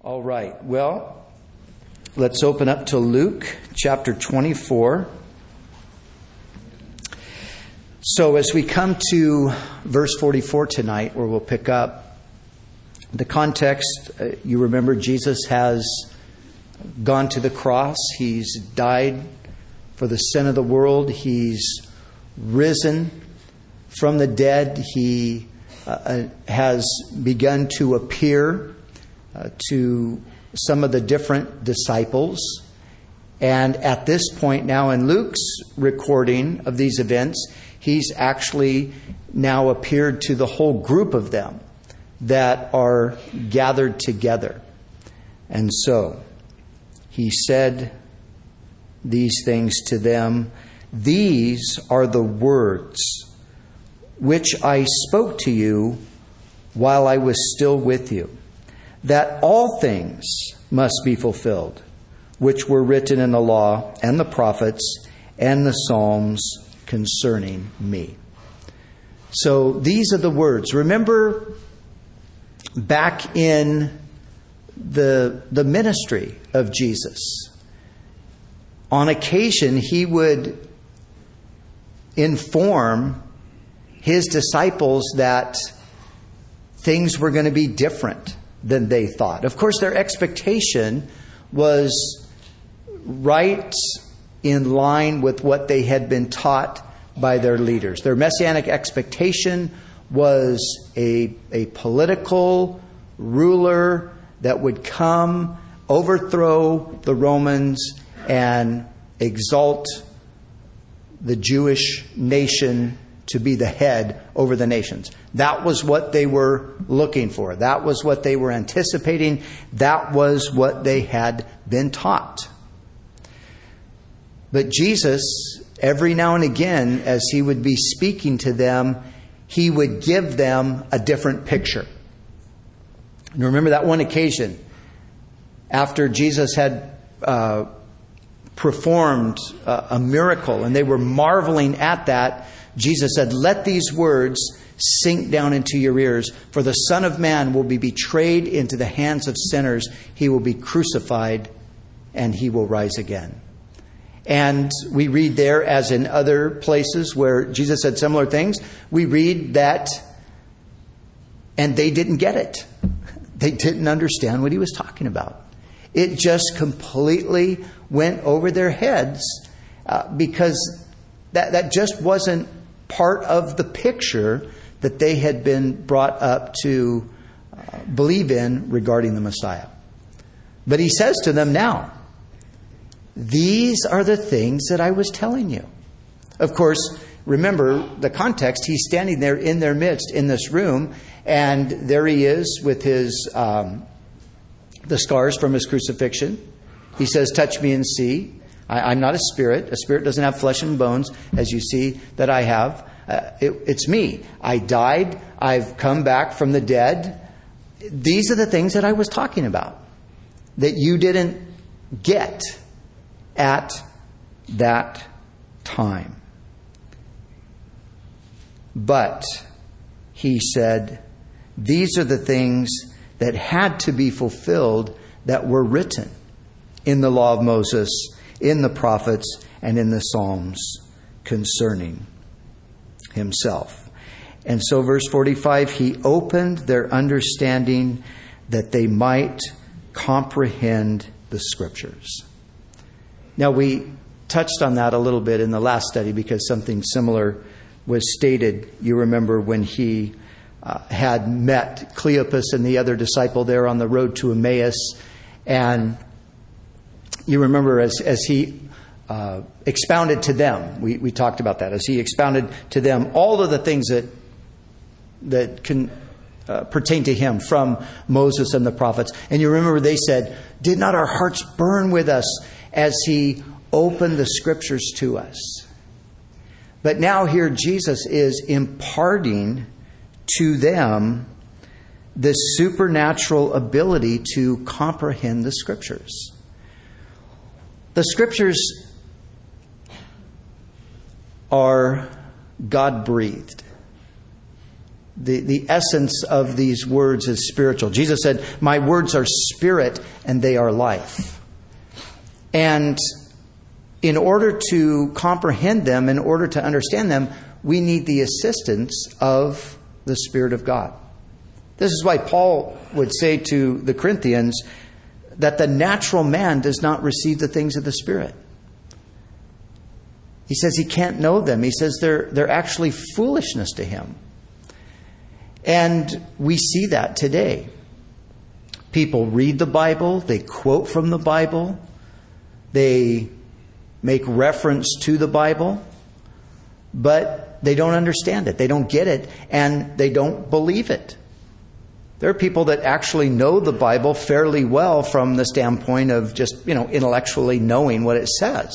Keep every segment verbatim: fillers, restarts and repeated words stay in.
All right. Well, let's open up to Luke chapter twenty-four. So as we come to verse forty-four tonight, where we'll pick up the context, uh, you remember Jesus has gone to the cross. He's died for the sin of the world. He's risen from the dead. He uh, has begun to appear uh, to some of the different disciples. And at this point now in Luke's recording of these events, he's actually now appeared to the whole group of them that are gathered together. And so he said these things to them. These are the words which I spoke to you while I was still with you, that all things must be fulfilled, which were written in the law and the prophets and the Psalms concerning me. So these are the words. Remember back in the, the ministry of Jesus, on occasion he would inform his disciples that things were going to be different than they thought. Of course, their expectation was right in line with what they had been taught by their leaders. Their messianic expectation was a, a political ruler that would come, overthrow the Romans, and exalt the Jewish nation to be the head over the nations. That was what they were looking for. That was what they were anticipating. That was what they had been taught. But Jesus, every now and again, as he would be speaking to them, he would give them a different picture. And remember that one occasion, after Jesus had uh, performed a, a miracle, and they were marveling at that, Jesus said, "Let these words sink down into your ears, for the Son of Man will be betrayed into the hands of sinners. He will be crucified, and he will rise again." And we read there, as in other places where Jesus said similar things, we read that, and they didn't get it. They didn't understand what he was talking about. It just completely went over their heads uh, because that, that just wasn't part of the picture that they had been brought up to uh, believe in regarding the Messiah. But he says to them now, these are the things that I was telling you. Of course, remember the context. He's standing there in their midst in this room, and there he is with his um, the scars from his crucifixion. He says, "Touch me and see. I, I'm not a spirit. A spirit doesn't have flesh and bones, as you see that I have. Uh, it, it's me. I died. I've come back from the dead." These are the things that I was talking about that you didn't get at that time. But he said, these are the things that had to be fulfilled that were written in the law of Moses, in the prophets, and in the Psalms concerning himself. And so verse forty-five, he opened their understanding that they might comprehend the Scriptures. Now, we touched on that a little bit in the last study because something similar was stated. You remember when he uh, had met Cleopas and the other disciple there on the road to Emmaus. And you remember as, as he uh, expounded to them, we, we talked about that, as he expounded to them all of the things that, that can uh, pertain to him from Moses and the prophets. And you remember they said, "Did not our hearts burn with us as he opened the Scriptures to us?" But now here Jesus is imparting to them this supernatural ability to comprehend the Scriptures. The Scriptures are God-breathed. The, the essence of these words is spiritual. Jesus said, my words are spirit and they are life. And in order to comprehend them, in order to understand them, we need the assistance of the Spirit of God. This is why Paul would say to the Corinthians that the natural man does not receive the things of the Spirit. He says he can't know them. He says they're, they're actually foolishness to him. And we see that today. People read the Bible, they quote from the Bible, they make reference to the Bible, but they don't understand it, they don't get it, and they don't believe it. There are people that actually know the Bible fairly well from the standpoint of just, you know, intellectually knowing what it says.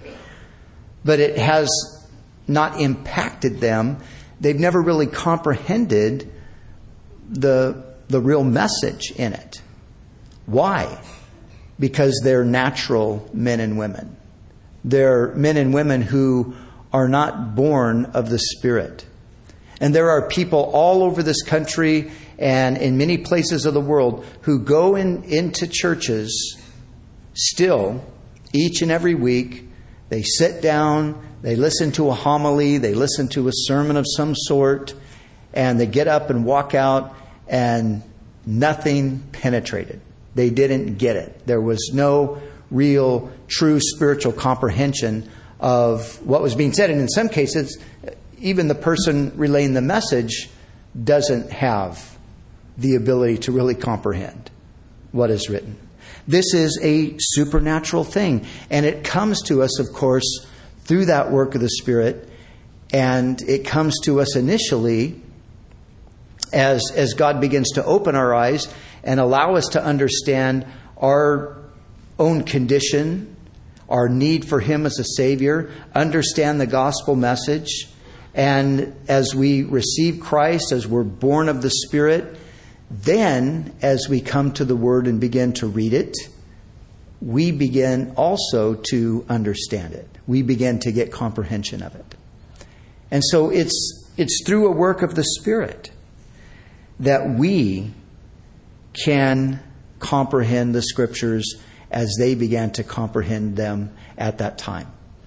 But it has not impacted them. They've never really comprehended the, the real message in it. Why? Because they're natural men and women. They're men and women who are not born of the Spirit. And there are people all over this country and in many places of the world who go in, into churches still each and every week. They sit down, they listen to a homily, they listen to a sermon of some sort, and they get up and walk out and nothing penetrated. They didn't get it. There was no real, true spiritual comprehension of what was being said. And in some cases, even the person relaying the message doesn't have the ability to really comprehend what is written. This is a supernatural thing. And it comes to us, of course, through that work of the Spirit. And it comes to us initially as, as God begins to open our eyes and allow us to understand our own condition, our need for Him as a Savior, understand the gospel message. And as we receive Christ, as we're born of the Spirit, then as we come to the Word and begin to read it, we begin also to understand it. We begin to get comprehension of it. And so it's it's through a work of the Spirit that we can comprehend the Scriptures as they began to comprehend them at that time.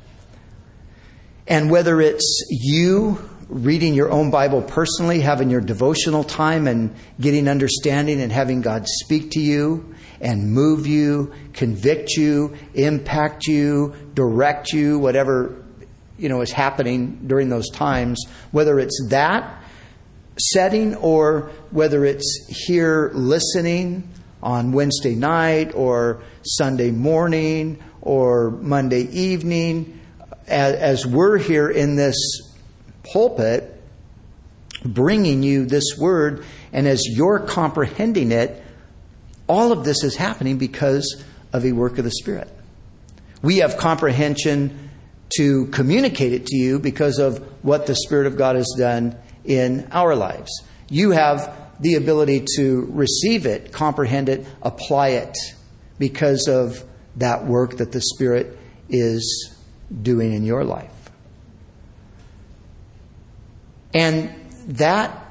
And whether it's you reading your own Bible personally, having your devotional time and getting understanding and having God speak to you and move you, convict you, impact you, direct you, whatever, you know, is happening during those times, whether it's that setting or whether it's here listening on Wednesday night or Sunday morning or Monday evening, as, as we're here in this pulpit bringing you this word, and as you're comprehending it, all of this is happening because of a work of the Spirit. We have comprehension to communicate it to you because of what the Spirit of God has done in our lives. You have the ability to receive it, comprehend it, apply it because of that work that the Spirit is doing in your life. And that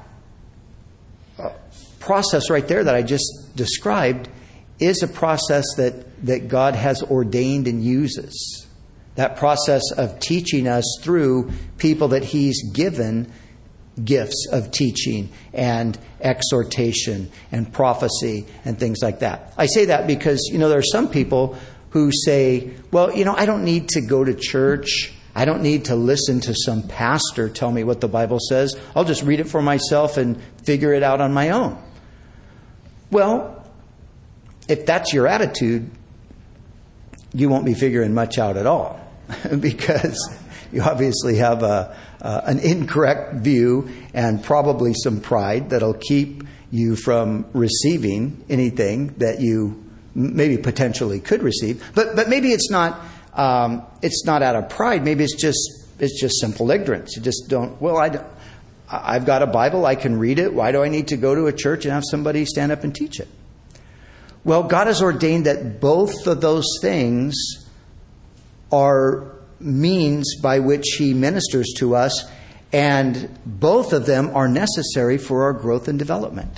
process right there that I just described is a process that, that God has ordained and uses. That process of teaching us through people that He's given gifts of teaching and exhortation and prophecy and things like that. I say that because, you know, there are some people who say, well, you know, I don't need to go to church. I don't need to listen to some pastor tell me what the Bible says. I'll just read it for myself and figure it out on my own. Well, if that's your attitude, you won't be figuring much out at all because you obviously have a, uh, an incorrect view and probably some pride that'll keep you from receiving anything that you maybe potentially could receive. But but maybe it's not um, it's not out of pride. Maybe it's just it's just simple ignorance. You just don't. Well, I don't, I've got a Bible. I can read it. Why do I need to go to a church and have somebody stand up and teach it? Well, God has ordained that both of those things are means by which He ministers to us, And both of them are necessary for our growth and development.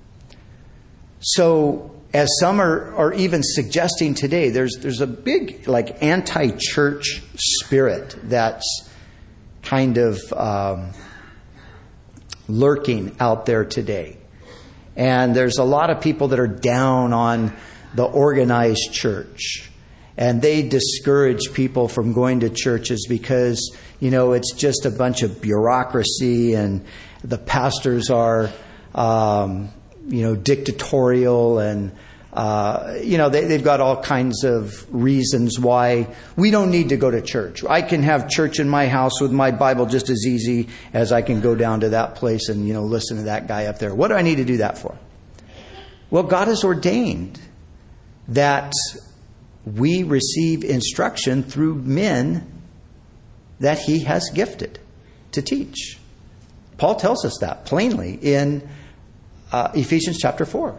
So, as some are, are even suggesting today, there's there's a big like anti-church spirit that's kind of um, lurking out there today. And there's a lot of people that are down on the organized church. And they discourage people from going to churches because, you know, it's just a bunch of bureaucracy and the pastors are, um, you know, dictatorial and, uh, you know, they, they've got all kinds of reasons why we don't need to go to church. I can have church in my house with my Bible just as easy as I can go down to that place and, you know, listen to that guy up there. What do I need to do that for? Well, God has ordained that we receive instruction through men that He has gifted to teach. Paul tells us that plainly in uh, Ephesians chapter four.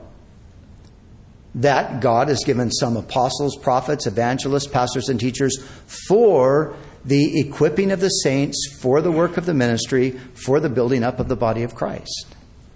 That God has given some apostles, prophets, evangelists, pastors, and teachers for the equipping of the saints, for the work of the ministry, for the building up of the body of Christ.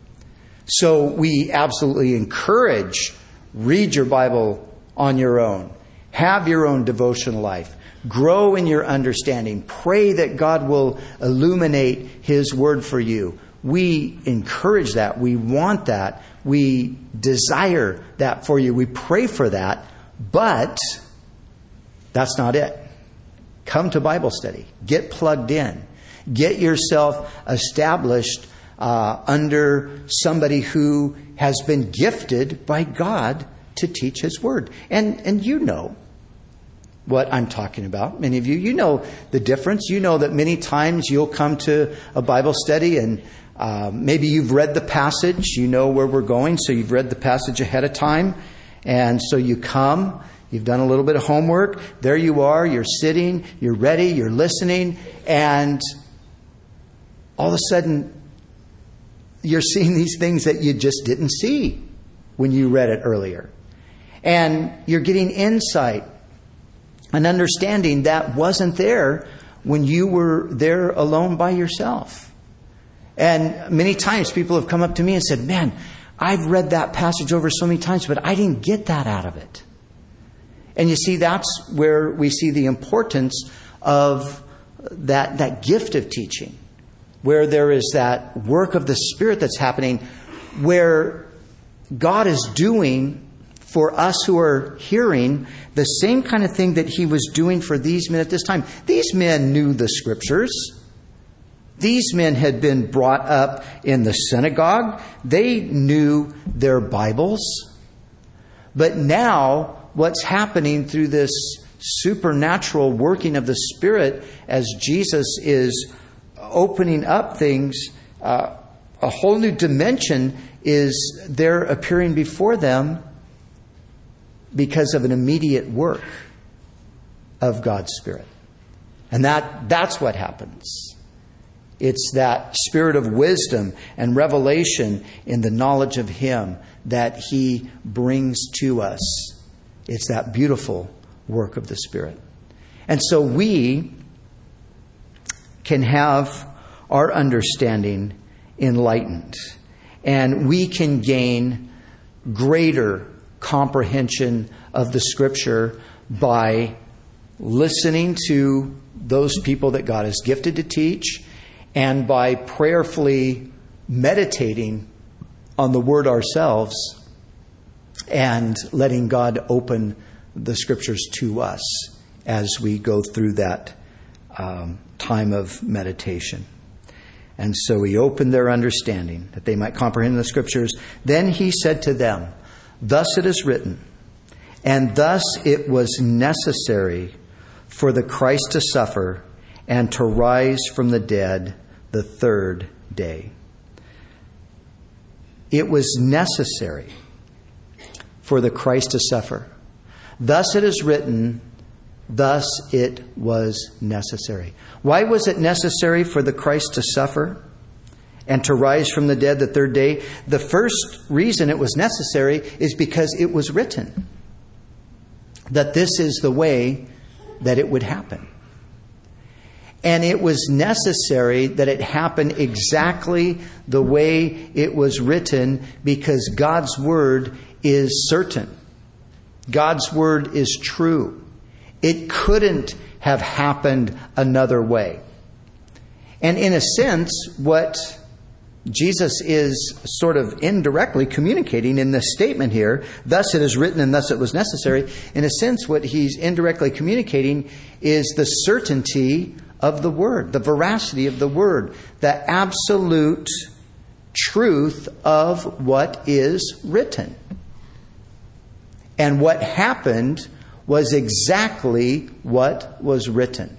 So we absolutely encourage, read your Bible on your own. Have your own devotional life. Grow in your understanding. Pray that God will illuminate His Word for you. We encourage that. We want that. We desire that for you. We pray for that. But that's not it. Come to Bible study. Get plugged in. Get yourself established uh, under somebody who has been gifted by God to teach His Word. And, and you know what I'm talking about. Many of you, you know the difference. You know that many times you'll come to a Bible study and uh, maybe you've read the passage. You know where we're going, so you've read the passage ahead of time. And so you come, you've done a little bit of homework. There you are, you're sitting, you're ready, you're listening. And all of a sudden, you're seeing these things that you just didn't see when you read it earlier. And you're getting insight, an understanding that wasn't there when you were there alone by yourself. And many times people have come up to me and said, man, I've read that passage over so many times, but I didn't get that out of it. And you see, that's where we see the importance of that, that gift of teaching, where there is that work of the Spirit that's happening, where God is doing for us who are hearing the same kind of thing that He was doing for these men at this time. These men knew the Scriptures. These men had been brought up in the synagogue. They knew their Bibles. But now, what's happening through this supernatural working of the Spirit as Jesus is opening up things, uh, a whole new dimension is there appearing before them because of an immediate work of God's Spirit. And that that's what happens. It's that spirit of wisdom and revelation in the knowledge of Him that He brings to us. It's that beautiful work of the Spirit. And so we can have our understanding enlightened. And we can gain greater comprehension of the Scripture by listening to those people that God has gifted to teach and by prayerfully meditating on the Word ourselves and letting God open the Scriptures to us as we go through that um, time of meditation. And so He opened their understanding that they might comprehend the Scriptures. Then He said to them, "Thus it is written, and thus it was necessary for the Christ to suffer and to rise from the dead the third day." It was necessary for the Christ to suffer. Thus it is written, thus it was necessary. Why was it necessary for the Christ to suffer and to rise from the dead the third day? The first reason it was necessary is because it was written that this is the way that it would happen. And it was necessary that it happen exactly the way it was written, because God's word is certain. God's word is true. It couldn't have happened another way. And in a sense, what Jesus is sort of indirectly communicating in this statement here, thus it is written and thus it was necessary, in a sense what he's indirectly communicating is the certainty of the word, the veracity of the word, the absolute truth of what is written. And what happened was exactly what was written.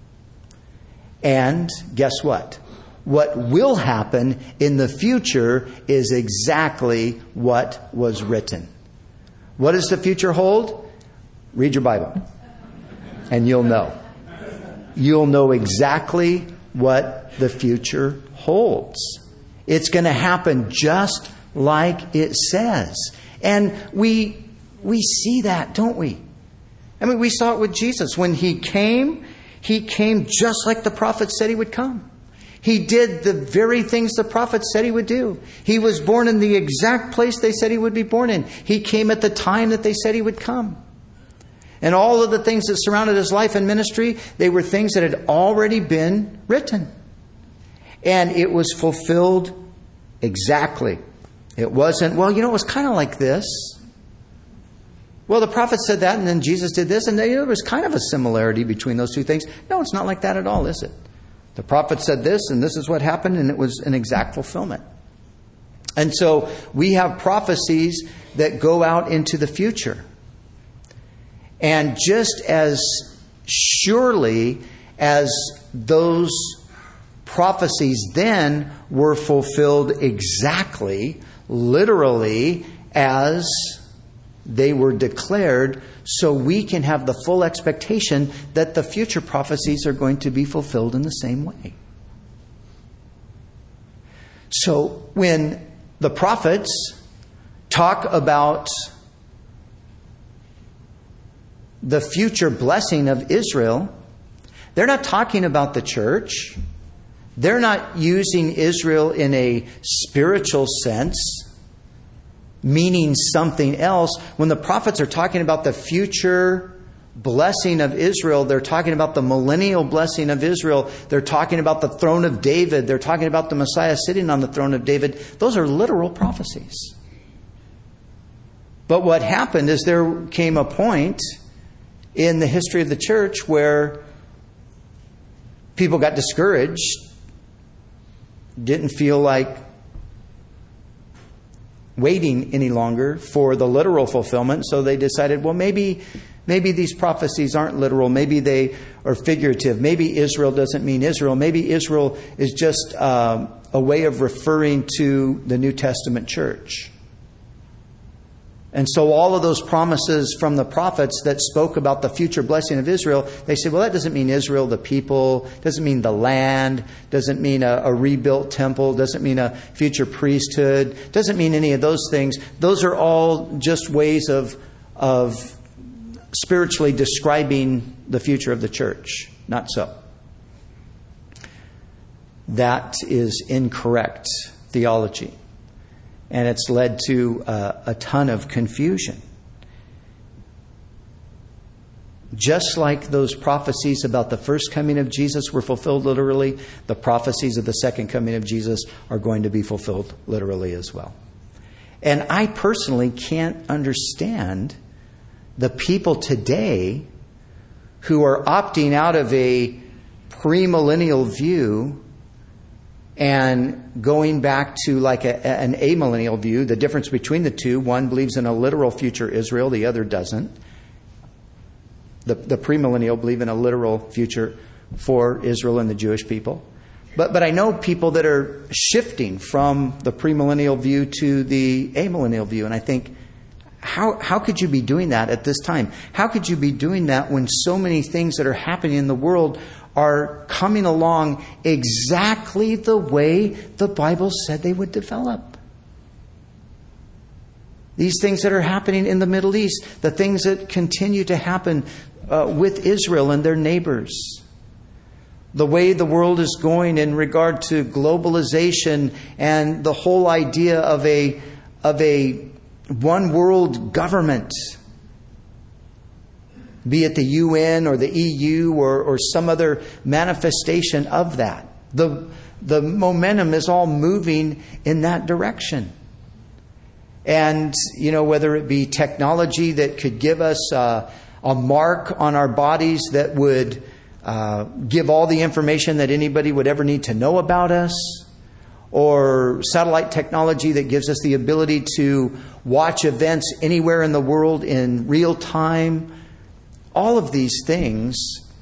And guess what? What will happen in the future is exactly what was written. What does the future hold? Read your Bible, and you'll know. You'll know exactly what the future holds. It's going to happen just like it says. And we we see that, don't we? I mean, we saw it with Jesus. When he came, he came just like the prophets said he would come. He did the very things the prophets said he would do. He was born in the exact place they said he would be born in. He came at the time that they said he would come. And all of the things that surrounded his life and ministry, they were things that had already been written. And it was fulfilled exactly. It wasn't, well, you know, it was kind of like this. Well, the prophet said that, and then Jesus did this, and there was kind of a similarity between those two things. No, it's not like that at all, is it? The prophet said this, and this is what happened, and it was an exact fulfillment. And so we have prophecies that go out into the future. And just as surely as those prophecies then were fulfilled exactly, literally, as they were declared, so we can have the full expectation that the future prophecies are going to be fulfilled in the same way. So when the prophets talk about the future blessing of Israel, they're not talking about the church. They're not using Israel in a spiritual sense, meaning something else. When the prophets are talking about the future blessing of Israel, they're talking about the millennial blessing of Israel. They're talking about the throne of David. They're talking about the Messiah sitting on the throne of David. Those are literal prophecies. But what happened is there came a point in the history of the church where people got discouraged, didn't feel like waiting any longer for the literal fulfillment, so they decided, well, maybe maybe these prophecies aren't literal. Maybe they are figurative. Maybe Israel doesn't mean Israel. Maybe Israel is just um, a way of referring to the New Testament church. And so all of those promises from the prophets that spoke about the future blessing of Israel, they said, well, that doesn't mean Israel, the people, doesn't mean the land, doesn't mean a, a rebuilt temple, doesn't mean a future priesthood, doesn't mean any of those things. Those are all just ways of, of spiritually describing the future of the church. Not so. That is incorrect theology. And it's led to uh, a ton of confusion. Just like those prophecies about the first coming of Jesus were fulfilled literally, the prophecies of the second coming of Jesus are going to be fulfilled literally as well. And I personally can't understand the people today who are opting out of a premillennial view and going back to like a, an amillennial view. The difference between the two, one believes in a literal future Israel, the other doesn't. The, the premillennial believe in a literal future for Israel and the Jewish people. But but I know people that are shifting from the premillennial view to the amillennial view. And I think, how how could you be doing that at this time? How could you be doing that when so many things that are happening in the world are coming along exactly the way the Bible said they would develop? These things that are happening in the Middle East, the things that continue to happen uh, with Israel and their neighbors. the way the world is going in regard to globalization and the whole idea of a, of a one world government, be it the U N or the E U or, or some other manifestation of that. The, the momentum is all moving in that direction. And, you know, whether it be technology that could give us uh, a mark on our bodies that would uh, give all the information that anybody would ever need to know about us, or satellite technology that gives us the ability to watch events anywhere in the world in real time. All of these things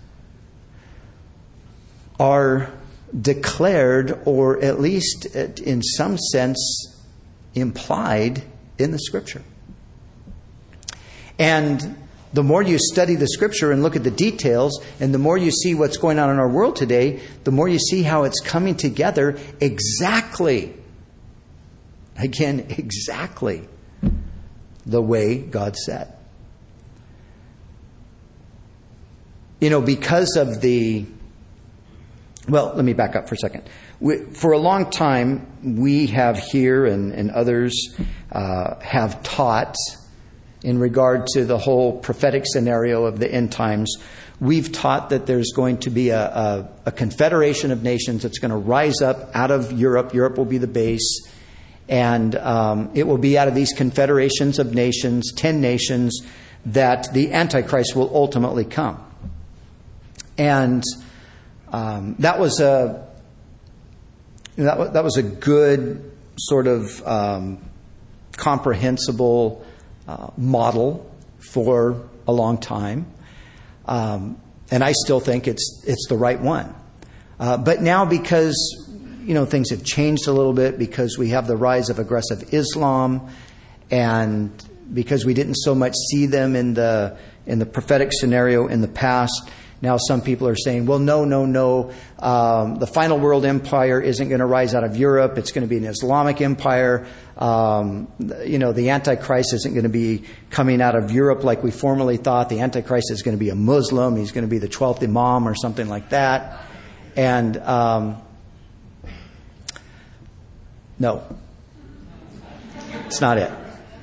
are declared, or at least in some sense implied, in the Scripture. And the more you study the Scripture and look at the details, and the more you see what's going on in our world today, the more you see how it's coming together exactly, again, exactly the way God said. You know, because of the... Well, let me back up for a second. We, for a long time, we have here, and, and others uh, have taught, in regard to the whole prophetic scenario of the end times, we've taught that there's going to be a, a, a confederation of nations that's going to rise up out of Europe. Europe will be the base. And um, it will be out of these confederations of nations, ten nations, that the Antichrist will ultimately come. And um, that was a that was, that was a good sort of um, comprehensible uh, model for a long time, um, and I still think it's it's the right one. Uh, but now, because you know things have changed a little bit, because we have the rise of aggressive Islam, and because we didn't so much see them in the in the prophetic scenario in the past. Now some people are saying, well, no, no, no. Um, the final world empire isn't going to rise out of Europe. It's going to be an Islamic empire. Um, you know, the Antichrist isn't going to be coming out of Europe like we formerly thought. The Antichrist is going to be a Muslim. He's going to be the twelfth Imam or something like that. And um, no, it's not it.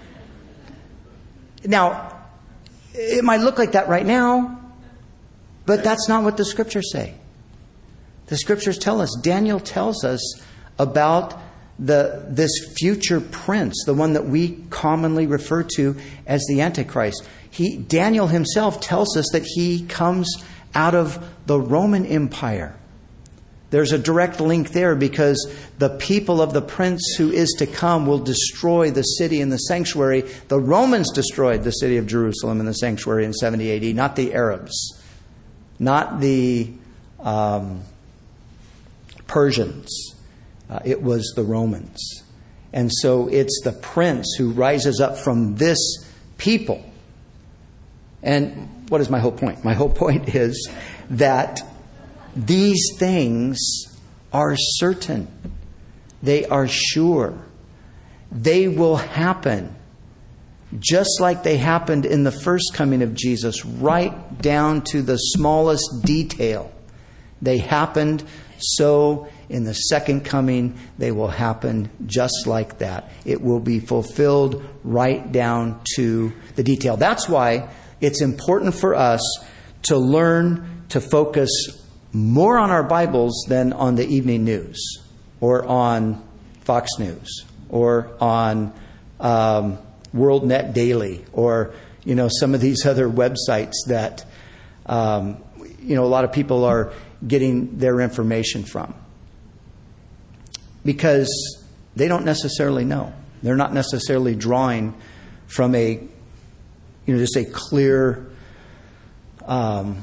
Now, it might look like that right now, but that's not what the Scriptures say. The Scriptures tell us, Daniel tells us about the this future prince, the one that we commonly refer to as the Antichrist. He, Daniel himself tells us that he comes out of the Roman Empire. There's a direct link there, because the people of the prince who is to come will destroy the city and the sanctuary. The Romans destroyed the city of Jerusalem and the sanctuary in seventy A D, not the Arabs. Not the um, Persians. Uh, it was the Romans. And so it's the prince who rises up from this people. And what is my whole point? My whole point is that these things are certain. They are sure. They will happen. Just like they happened in the first coming of Jesus, right down to the smallest detail. They happened, so in the second coming, they will happen just like that. It will be fulfilled right down to the detail. That's why it's important for us to learn to focus more on our Bibles than on the evening news, or on Fox News, or on Um, WorldNet Daily, or you know some of these other websites that um, you know a lot of people are getting their information from, because they don't necessarily know. They're not necessarily drawing from a you know just a clear um,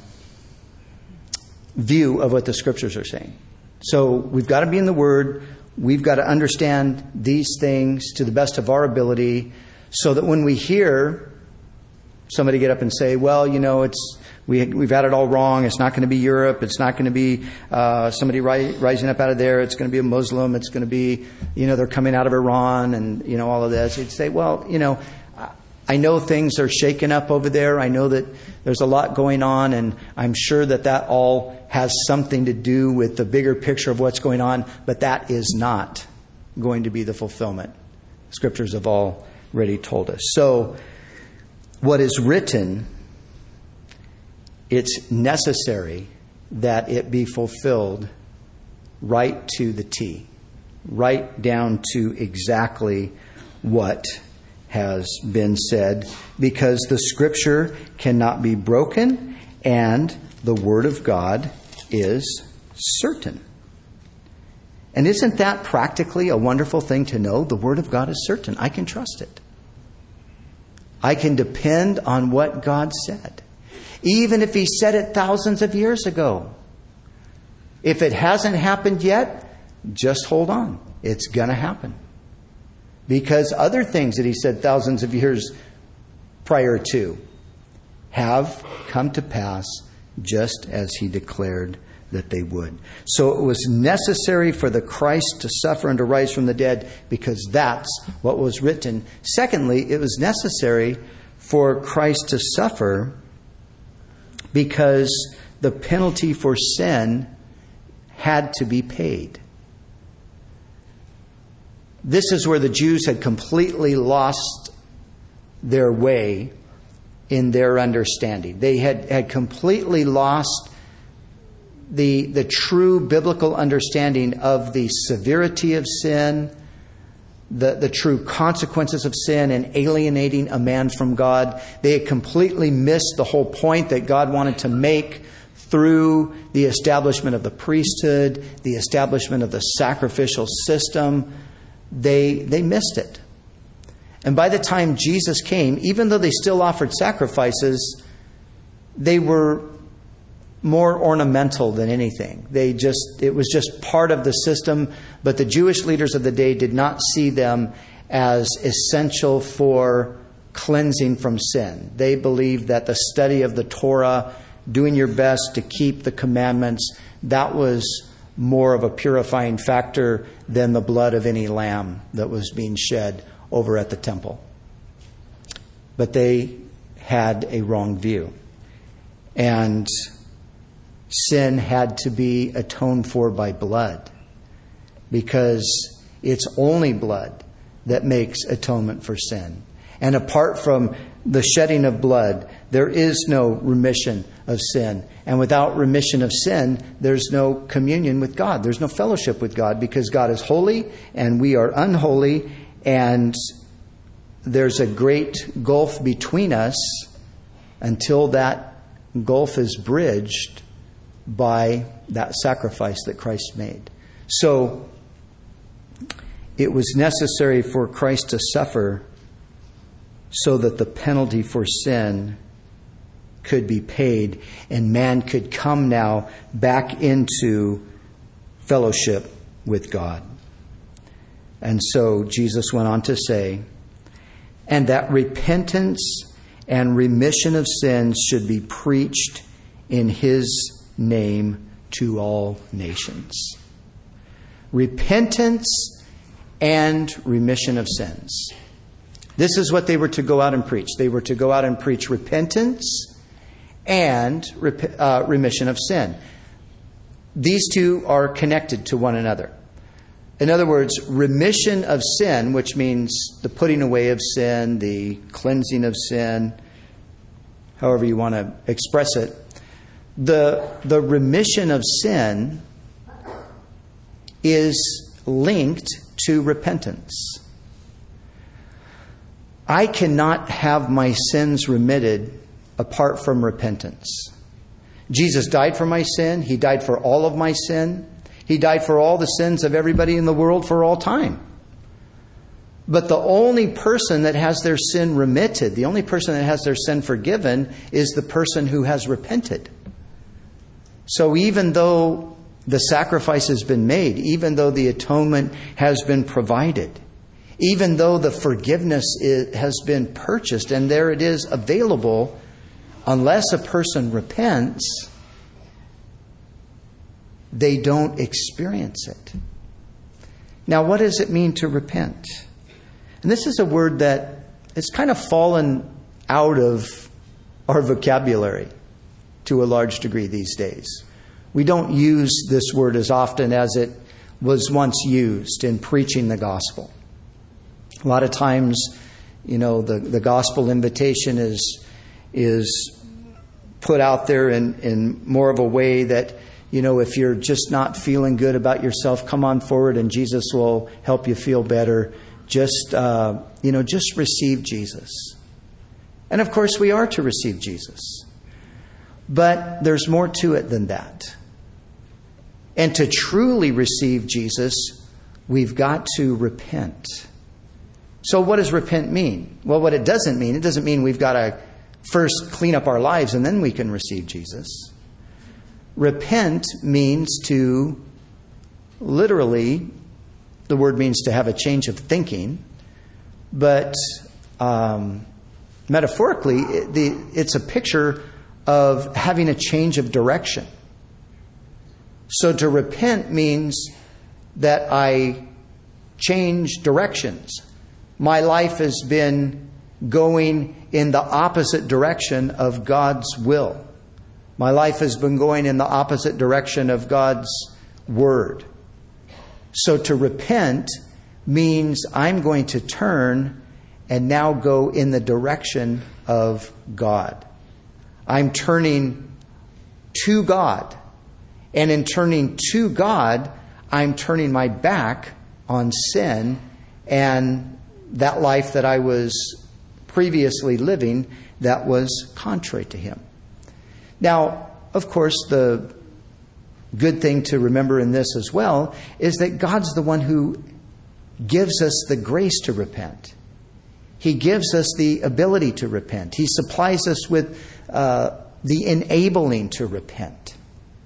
view of what the Scriptures are saying. So we've got to be in the Word. We've got to understand these things to the best of our ability, so that when we hear somebody get up and say, well, you know, it's we, we've had it all wrong. It's not going to be Europe. It's not going to be uh, somebody ri- rising up out of there. It's going to be a Muslim. It's going to be, you know, they're coming out of Iran and, you know, all of this. You'd say, well, you know, I know things are shaken up over there. I know that there's a lot going on, and I'm sure that that all has something to do with the bigger picture of what's going on, but that is not going to be the fulfillment. Scriptures have already told us. So, what is written, it's necessary that it be fulfilled right to the T, right down to exactly what has been said, because the Scripture cannot be broken and the Word of God is certain. And isn't that practically a wonderful thing to know? The Word of God is certain. I can trust it. I can depend on what God said. Even if He said it thousands of years ago. If it hasn't happened yet, just hold on. It's going to happen. Because other things that He said thousands of years prior to have come to pass just as He declared that they would. So it was necessary for the Christ to suffer and to rise from the dead, because that's what was written. Secondly, it was necessary for Christ to suffer because the penalty for sin had to be paid. This is where the Jews had completely lost their way in their understanding. They had, had completely lost the, the true biblical understanding of the severity of sin, the, the true consequences of sin and alienating a man from God. They had completely missed the whole point that God wanted to make through the establishment of the priesthood, the establishment of the sacrificial system. They, they missed it. And by the time Jesus came, even though they still offered sacrifices, they were more ornamental than anything. They just, it was just part of the system, but the Jewish leaders of the day did not see them as essential for cleansing from sin. They believed that the study of the Torah, doing your best to keep the commandments, that was more of a purifying factor than the blood of any lamb that was being shed over at the temple. But they had a wrong view. And sin had to be atoned for by blood, because it's only blood that makes atonement for sin. And apart from the shedding of blood, there is no remission of sin. And without remission of sin, there's no communion with God. There's no fellowship with God, because God is holy and we are unholy, and there's a great gulf between us until that gulf is bridged by that sacrifice that Christ made. So it was necessary for Christ to suffer so that the penalty for sin could be paid and man could come now back into fellowship with God. And so Jesus went on to say, and that repentance and remission of sins should be preached in His name to all nations. Repentance and remission of sins. This is what they were to go out and preach. They were to go out and preach repentance and uh, remission of sin. These two are connected to one another. In other words, remission of sin, which means the putting away of sin, the cleansing of sin, however you want to express it. The, the remission of sin is linked to repentance. I cannot have my sins remitted apart from repentance. Jesus died for my sin. He died for all of my sin. He died for all the sins of everybody in the world for all time. But the only person that has their sin remitted, the only person that has their sin forgiven, is the person who has repented. So even though the sacrifice has been made, even though the atonement has been provided, even though the forgiveness has been purchased and there it is available, unless a person repents, they don't experience it. Now, what does it mean to repent? And this is a word that it's kind of fallen out of our vocabulary to a large degree these days. We don't use this word as often as it was once used in preaching the gospel. A lot of times, you know, the, the gospel invitation is is put out there in, in more of a way that, you know, if you're just not feeling good about yourself, come on forward and Jesus will help you feel better. Just, uh, you know, just receive Jesus. And of course, we are to receive Jesus. But there's more to it than that. And to truly receive Jesus, we've got to repent. So what does repent mean? Well, what it doesn't mean, it doesn't mean we've got to first clean up our lives and then we can receive Jesus. Repent means to, literally, the word means to have a change of thinking, but um, metaphorically, it, the, it's a picture of having a change of direction. So to repent means that I change directions. My life has been going in the opposite direction of God's will. My life has been going in the opposite direction of God's word. So to repent means I'm going to turn and now go in the direction of God. I'm turning to God. And in turning to God, I'm turning my back on sin and that life that I was previously living that was contrary to Him. Now, of course, the good thing to remember in this as well is that God's the one who gives us the grace to repent. He gives us the ability to repent. He supplies us with uh, the enabling to repent,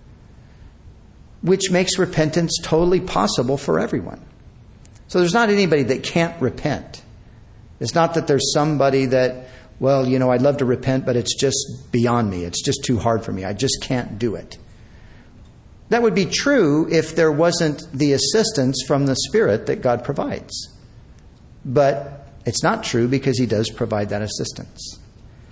which makes repentance totally possible for everyone. So there's not anybody that can't repent. It's not that there's somebody that, well, you know, I'd love to repent, but it's just beyond me. It's just too hard for me. I just can't do it. That would be true if there wasn't the assistance from the Spirit that God provides. But it's not true because He does provide that assistance.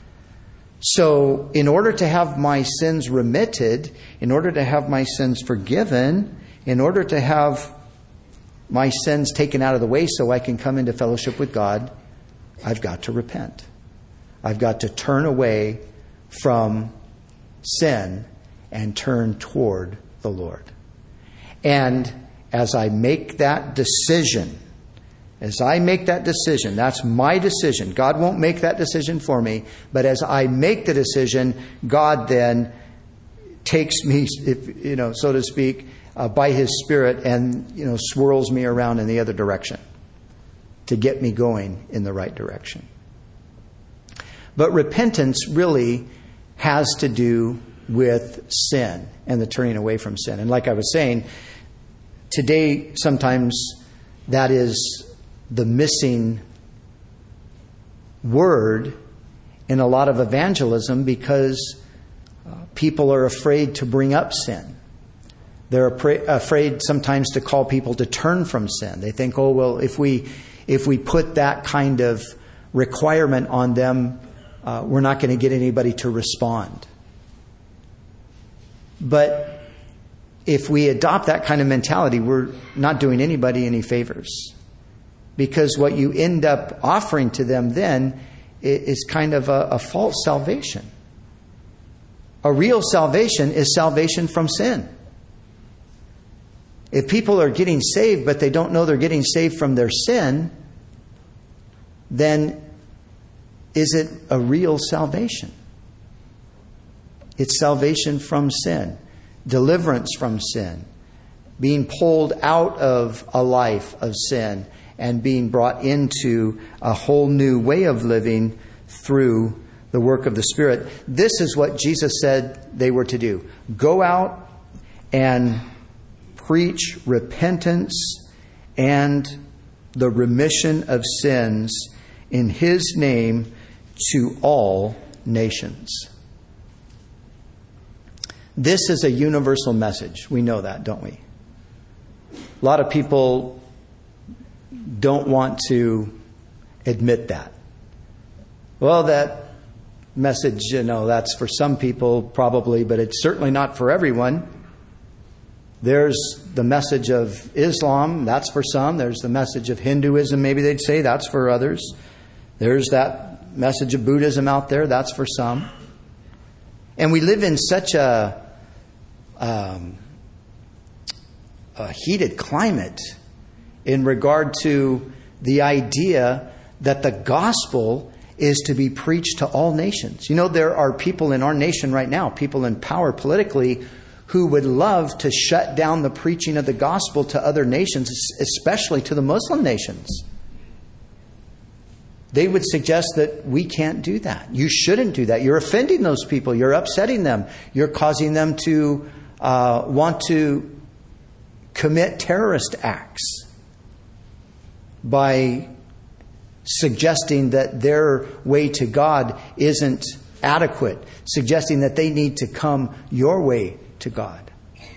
So in order to have my sins remitted, in order to have my sins forgiven, in order to have my sins taken out of the way so I can come into fellowship with God, I've got to repent. I've got to turn away from sin and turn toward the Lord. And as I make that decision, as I make that decision, that's my decision. God won't make that decision for me. But as I make the decision, God then takes me, if, you know, so to speak, uh, by His Spirit and, you know, swirls me around in the other direction to get me going in the right direction. But repentance really has to do with sin and the turning away from sin. And like I was saying, today sometimes that is the missing word in a lot of evangelism because uh, people are afraid to bring up sin. They're appra- afraid sometimes to call people to turn from sin. They think, oh, well, if we if we put that kind of requirement on them, uh, we're not going to get anybody to respond. But if we adopt that kind of mentality, we're not doing anybody any favors. Because what you end up offering to them then is kind of a, a false salvation. A real salvation is salvation from sin. If people are getting saved, but they don't know they're getting saved from their sin, then is it a real salvation? It's salvation from sin, deliverance from sin, being pulled out of a life of sin and being brought into a whole new way of living through the work of the Spirit. This is what Jesus said they were to do. Go out and preach repentance and the remission of sins in His name to all nations. This is a universal message. We know that, don't we? A lot of people don't want to admit that. Well, that message, you know, that's for some people probably, but it's certainly not for everyone. There's the message of Islam, that's for some. There's the message of Hinduism, maybe they'd say, that's for others. There's that message of Buddhism out there, that's for some. And we live in such a, um, a heated climate in regard to the idea that the gospel is to be preached to all nations. You know, there are people in our nation right now, people in power politically, who would love to shut down the preaching of the gospel to other nations, especially to the Muslim nations. They would suggest that we can't do that. You shouldn't do that. You're offending those people. You're upsetting them. You're causing them to uh, want to commit terrorist acts by suggesting that their way to God isn't adequate, suggesting that they need to come your way to God.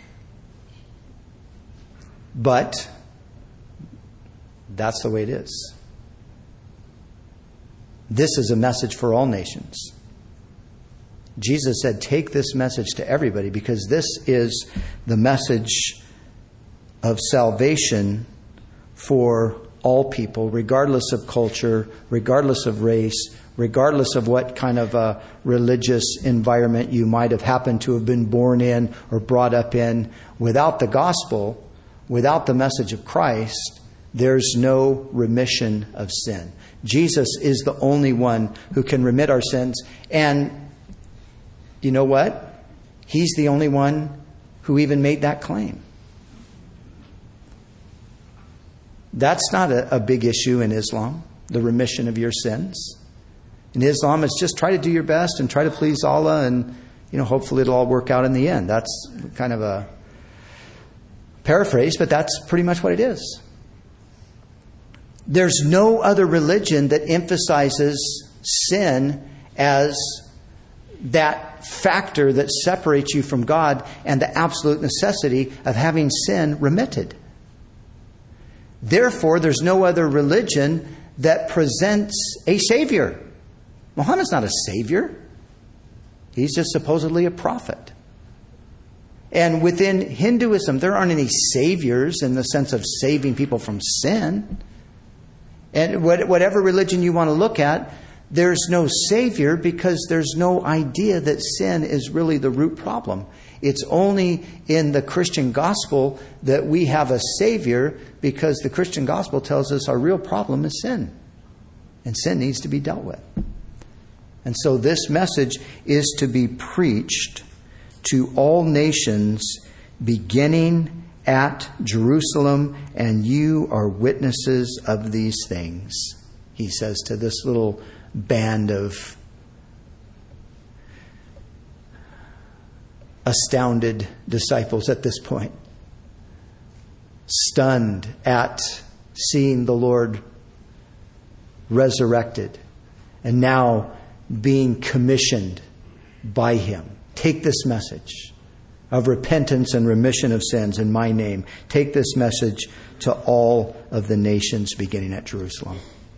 But that's the way it is. This is a message for all nations. Jesus said, take this message to everybody, because this is the message of salvation for all people, regardless of culture, regardless of race, regardless of what kind of a religious environment you might have happened to have been born in or brought up in. Without the gospel, without the message of Christ, there's no remission of sin. Jesus is the only one who can remit our sins. And you know what? He's the only one who even made that claim. That's not a, a big issue in Islam, the remission of your sins. In Islam, it's just try to do your best and try to please Allah, and you know, hopefully it'll all work out in the end. That's kind of a paraphrase, but that's pretty much what it is. There's no other religion that emphasizes sin as that factor that separates you from God and the absolute necessity of having sin remitted. Therefore, there's no other religion that presents a savior. Muhammad's not a savior. He's just supposedly a prophet. And within Hinduism, there aren't any saviors in the sense of saving people from sin. And whatever religion you want to look at, there's no savior, because there's no idea that sin is really the root problem. It's only in the Christian gospel that we have a savior, because the Christian gospel tells us our real problem is sin. And sin needs to be dealt with. And so this message is to be preached to all nations, beginning at Jerusalem, and you are witnesses of these things, he says to this little band of astounded disciples at this point, stunned at seeing the Lord resurrected and now being commissioned by him. Take this message of repentance and remission of sins in my name. Take this message to all of the nations, beginning at Jerusalem.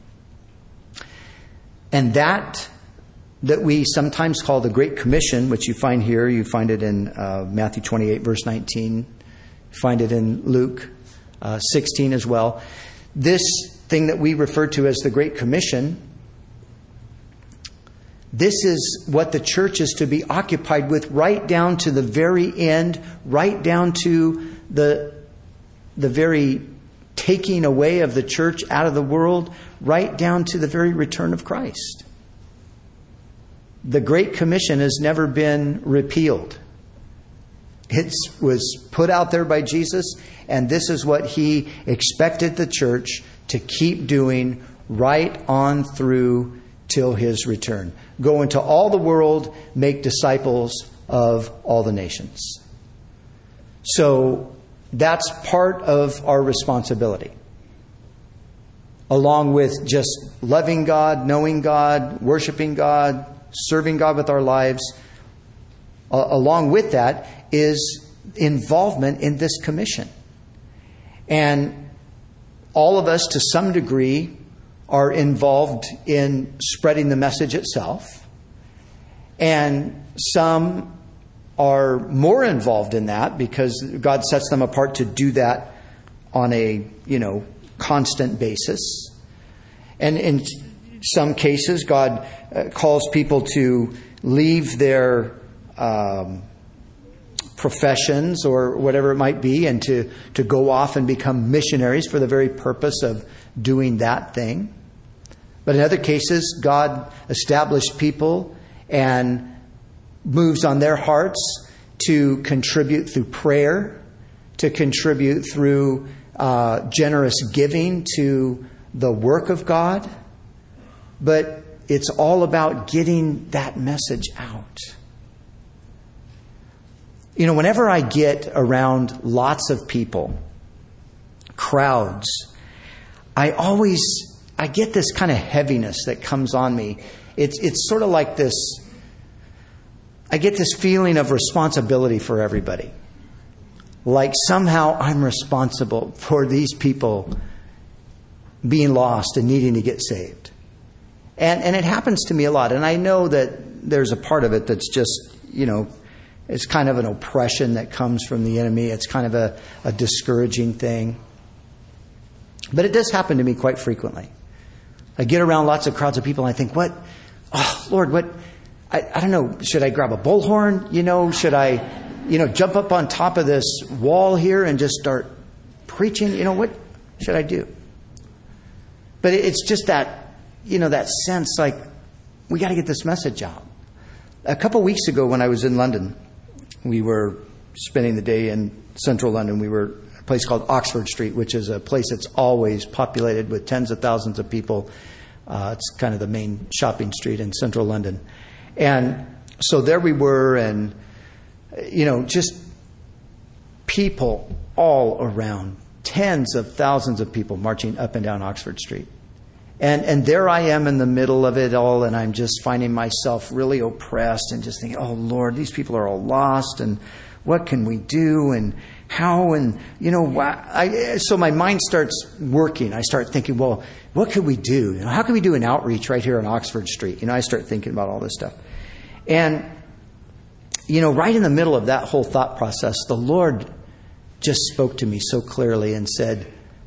And that that we sometimes call the Great Commission, which you find here, you find it in uh, Matthew twenty-eight, verse nineteen. You find it in Luke uh, sixteen as well. This thing that we refer to as the Great Commission, this is what the church is to be occupied with right down to the very end, right down to the, the very taking away of the church out of the world, right down to the very return of Christ. The Great Commission has never been repealed. It was put out there by Jesus, and this is what he expected the church to keep doing right on through till his return. Go into all the world, make disciples of all the nations. So that's part of our responsibility. Along with just loving God, knowing God, worshiping God, serving God with our lives, uh, along with that is involvement in this commission. And all of us, to some degree, are involved in spreading the message itself. And some are more involved in that because God sets them apart to do that on a, you know, constant basis. And in some cases, God uh, calls people to leave their um, professions or whatever it might be and to, to go off and become missionaries for the very purpose of doing that thing. But in other cases, God established people and moves on their hearts to contribute through prayer, to contribute through uh, generous giving to the work of God. But it's all about getting that message out. You know, whenever I get around lots of people, crowds, I always, I get this kind of heaviness that comes on me. It's, it's sort of like this, I get this feeling of responsibility for everybody. Like somehow I'm responsible for these people being lost and needing to get saved. And and it happens to me a lot. And I know that there's a part of it that's just, you know, it's kind of an oppression that comes from the enemy. It's kind of a, a discouraging thing. But it does happen to me quite frequently. I get around lots of crowds of people and I think, what? Oh, Lord, what? I, I don't know. Should I grab a bullhorn? You know, should I, you know, jump up on top of this wall here and just start preaching? You know, what should I do? But it's just that, you know, that sense like, we got to get this message out. A couple of weeks ago when I was in London, we were spending the day in central London. We were at a place called Oxford Street, which is a place that's always populated with tens of thousands of people. Uh, it's kind of the main shopping street in central London. And so there we were, and, you know, just people all around, tens of thousands of people marching up and down Oxford Street. And and there I am in the middle of it all, and I'm just finding myself really oppressed and just thinking, oh, Lord, these people are all lost, and what can we do, and how, and, you know, I, so my mind starts working. I start thinking, well, what could we do? You know, how can we do an outreach right here on Oxford Street? You know, I start thinking about all this stuff. And, you know, right in the middle of that whole thought process, the Lord just spoke to me so clearly and said,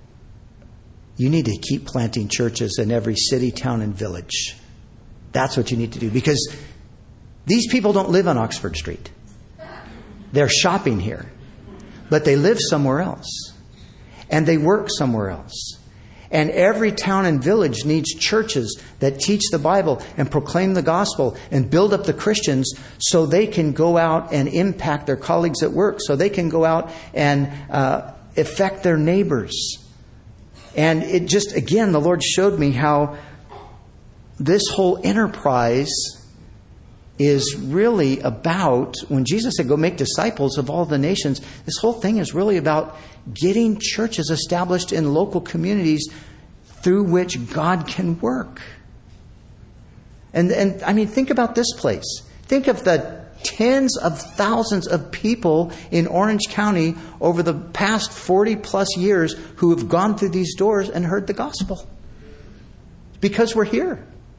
you need to keep planting churches in every city, town, and village. That's what you need to do. Because these people don't live on Oxford Street. They're shopping here. But they live somewhere else. And they work somewhere else. And every town and village needs churches that teach the Bible and proclaim the gospel and build up the Christians so they can go out and impact their colleagues at work, so they can go out and uh, affect their neighbors. And it just, again, the Lord showed me how this whole enterprise is really about, when Jesus said, go make disciples of all the nations, this whole thing is really about getting churches established in local communities through which God can work. And, and I mean, think about this place. Think of the tens of thousands of people in Orange County over the past forty plus years who have gone through these doors and heard the gospel. Because we're here.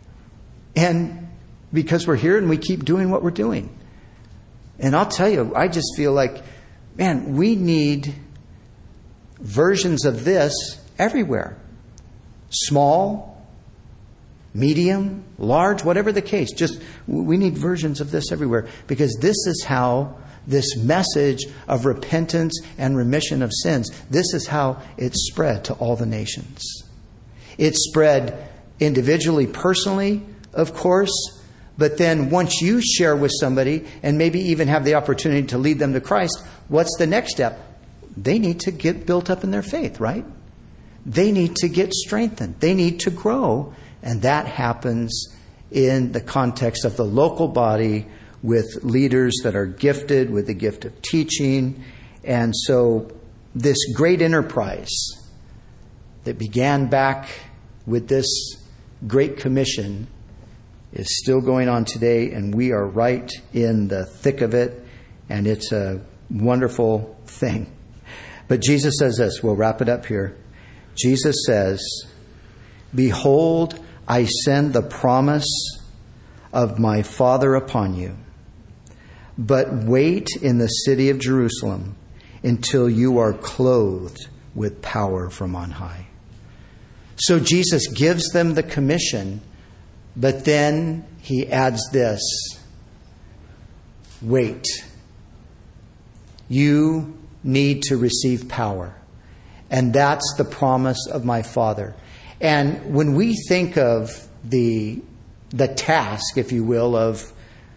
And because we're here and we keep doing what we're doing. And I'll tell you, I just feel like, man, we need versions of this everywhere. Small, medium, large, whatever the case. Just, we need versions of this everywhere. Because this is how this message of repentance and remission of sins, this is how it's spread to all the nations. It's spread individually, personally, of course. But then once you share with somebody and maybe even have the opportunity to lead them to Christ, what's the next step? They need to get built up in their faith, right? They need to get strengthened. They need to grow. And that happens in the context of the local body with leaders that are gifted with the gift of teaching. And so this great enterprise that began back with this Great Commission is still going on today, and we are right in the thick of it, and it's a wonderful thing. But Jesus says this, we'll wrap it up here. Jesus says, Behold, I send the promise of my Father upon you. But wait in the city of Jerusalem until you are clothed with power from on high. So Jesus gives them the commission, but then he adds this: wait. You need to receive power. And that's the promise of my Father. And when we think of the, the task, if you will, of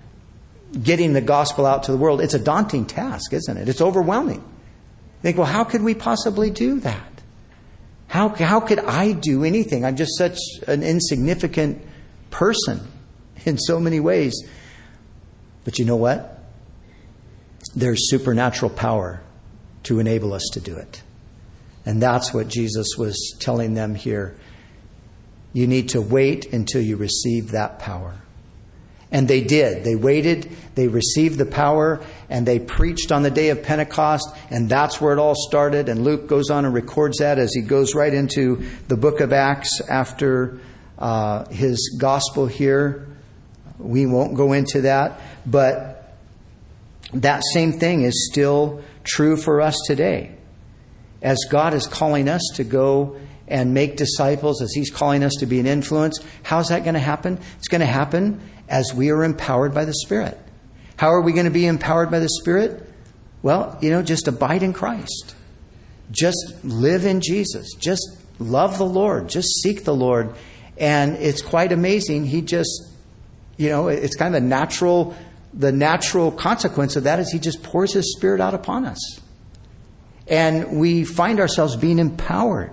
getting the gospel out to the world, it's a daunting task, isn't it? It's overwhelming. You think, well, how could we possibly do that? How, how could I do anything? I'm just such an insignificant person in so many ways. But you know what? There's supernatural power to enable us to do it. And that's what Jesus was telling them here. You need to wait until you receive that power. And they did. They waited, they received the power, and they preached on the day of Pentecost, and that's where it all started. And Luke goes on and records that as he goes right into the book of Acts after uh, his gospel here. We won't go into that, but that same thing is still true for us today. As God is calling us to go and make disciples, as He's calling us to be an influence, how's that going to happen? It's going to happen as we are empowered by the Spirit. How are we going to be empowered by the Spirit? Well, you know, just abide in Christ. Just live in Jesus. Just love the Lord. Just seek the Lord. And it's quite amazing. He just, you know, it's kind of a natural, the natural consequence of that is He just pours His Spirit out upon us. And we find ourselves being empowered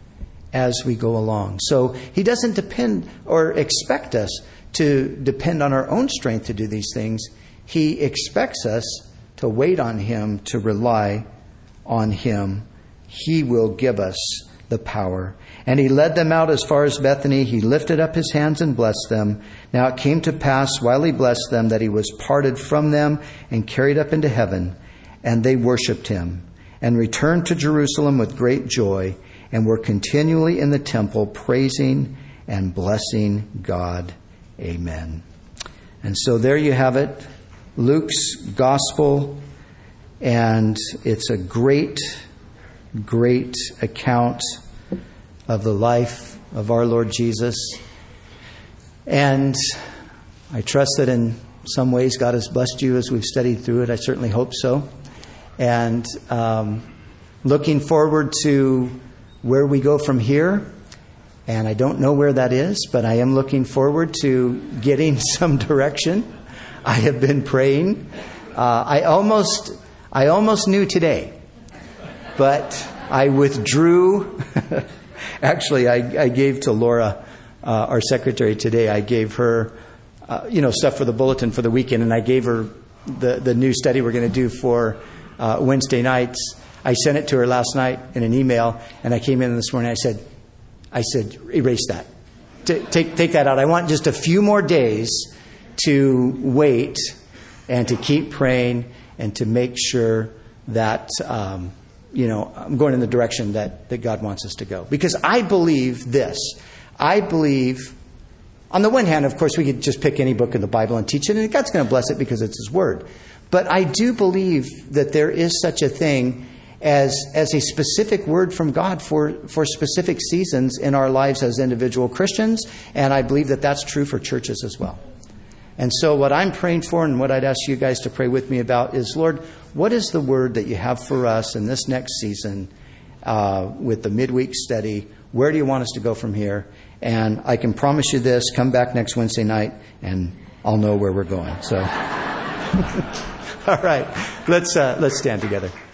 as we go along. So He doesn't depend or expect us to depend on our own strength to do these things. He expects us to wait on Him, to rely on Him. He will give us the power. And He led them out as far as Bethany. He lifted up His hands and blessed them. Now it came to pass while He blessed them that He was parted from them and carried up into heaven. And they worshipped Him and returned to Jerusalem with great joy and were continually in the temple praising and blessing God. Amen. And so there you have it, Luke's gospel, and it's a great, great account of the life of our Lord Jesus. And I trust that in some ways God has blessed you as we've studied through it. I certainly hope so. And um, looking forward to where we go from here. And I don't know where that is, but I am looking forward to getting some direction. I have been praying. Uh, I almost, I almost knew today, but I withdrew. Actually, I, I gave to Laura, uh, our secretary today, I gave her, uh, you know, stuff for the bulletin for the weekend, and I gave her the, the new study we're going to do for uh, Wednesday nights. I sent it to her last night in an email, and I came in this morning. I said, I said, erase that. T- take take that out. I want just a few more days to wait and to keep praying and to make sure that, um, you know, I'm going in the direction that, that God wants us to go. Because I believe this. I believe, on the one hand, of course, we could just pick any book in the Bible and teach it, and God's going to bless it because it's His Word. But I do believe that there is such a thing as as a specific word from God for, for specific seasons in our lives as individual Christians. And I believe that that's true for churches as well. And so what I'm praying for and what I'd ask you guys to pray with me about is, Lord, what is the word that you have for us in this next season uh, with the midweek study? Where do you want us to go from here? And I can promise you this, come back next Wednesday night and I'll know where we're going. So, all right, let's uh, let's stand together.